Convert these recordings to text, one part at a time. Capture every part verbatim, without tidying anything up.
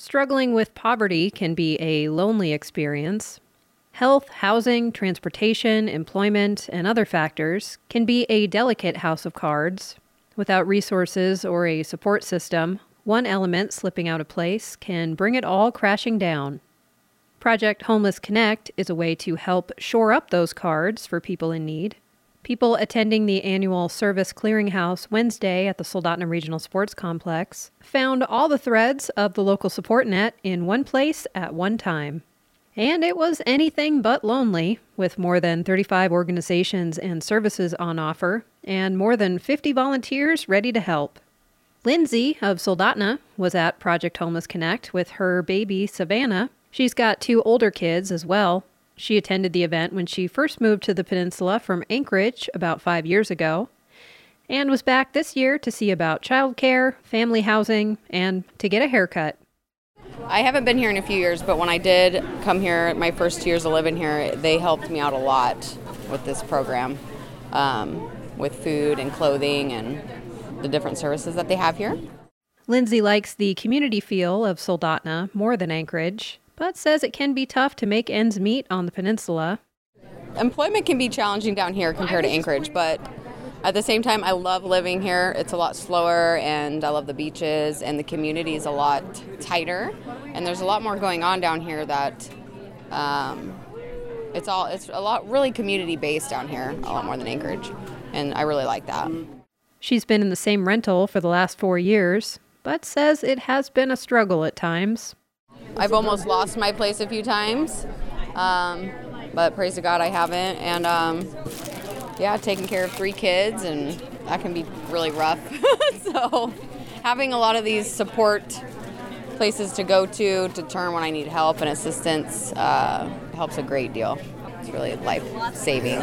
Struggling with poverty can be a lonely experience. Health, housing, transportation, employment, and other factors can be a delicate house of cards. Without resources or a support system, one element slipping out of place can bring it all crashing down. Project Homeless Connect is a way to help shore up those cards for people in need. People attending the annual Service Clearinghouse Wednesday at the Soldotna Regional Sports Complex found all the threads of the local support net in one place at one time. And it was anything but lonely, with more than thirty-five organizations and services on offer, and more than fifty volunteers ready to help. Lindsay of Soldotna was at Project Homeless Connect with her baby, Savannah. She's got two older kids as well. She attended the event when she first moved to the peninsula from Anchorage about five years ago, and was back this year to see about childcare, family housing, and to get a haircut. I haven't been here in a few years, but when I did come here, my first two years of living here, they helped me out a lot with this program, um, with food and clothing and the different services that they have here. Lindsay likes the community feel of Soldotna more than Anchorage, but says it can be tough to make ends meet on the peninsula. Employment can be challenging down here compared to Anchorage, but at the same time, I love living here. It's a lot slower, and I love the beaches, and the community is a lot tighter, and there's a lot more going on down here that um, it's all it's a lot really community-based down here, a lot more than Anchorage, and I really like that. She's been in the same rental for the last four years, but says it has been a struggle at times. I've almost lost my place a few times, um, but praise to God I haven't. And um, yeah, taking care of three kids, and that can be really rough. So having a lot of these support places to go to, to turn when I need help and assistance, uh, helps a great deal. It's really life-saving.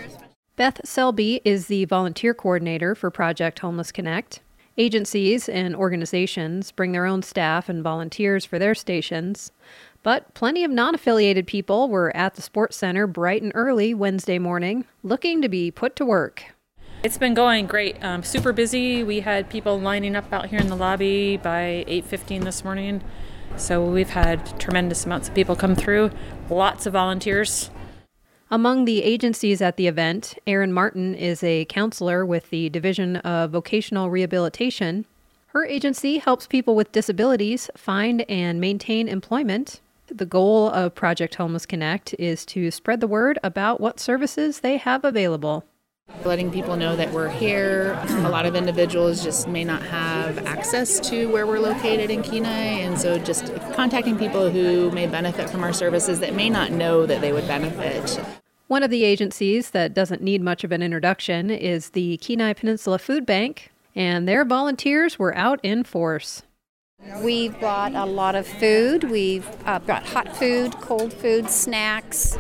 Beth Selby is the volunteer coordinator for Project Homeless Connect. Agencies and organizations bring their own staff and volunteers for their stations, but plenty of non-affiliated people were at the sports center bright and early Wednesday morning, looking to be put to work. It's been going great. Um, super busy. We had people lining up out here in the lobby by eight fifteen this morning, so we've had tremendous amounts of people come through. Lots of volunteers. Among the agencies at the event, Erin Martin is a counselor with the Division of Vocational Rehabilitation. Her agency helps people with disabilities find and maintain employment. The goal of Project Homeless Connect is to spread the word about what services they have available. Letting people know that we're here. A lot of individuals just may not have access to where we're located in Kenai, and so just contacting people who may benefit from our services that may not know that they would benefit. One of the agencies that doesn't need much of an introduction is the Kenai Peninsula Food Bank, and their volunteers were out in force. We've brought a lot of food. We've uh, brought hot food, cold food, snacks.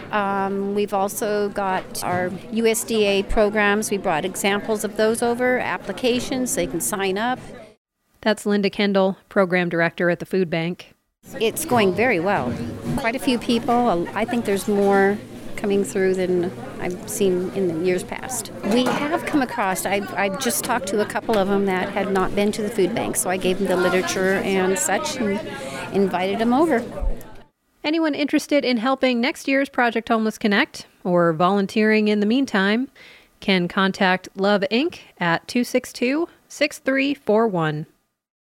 Um, we've also got our U S D A programs. We brought examples of those over, applications, they can sign up. That's Linda Kendall, Program Director at the Food Bank. It's going very well. Quite a few people. I think there's more coming through than I've seen in the years past. We have come across, I I just talked to a couple of them that had not been to the food bank, so I gave them the literature and such and invited them over. Anyone interested in helping next year's Project Homeless Connect or volunteering in the meantime can contact Love Incorporated at two six two, six three four one.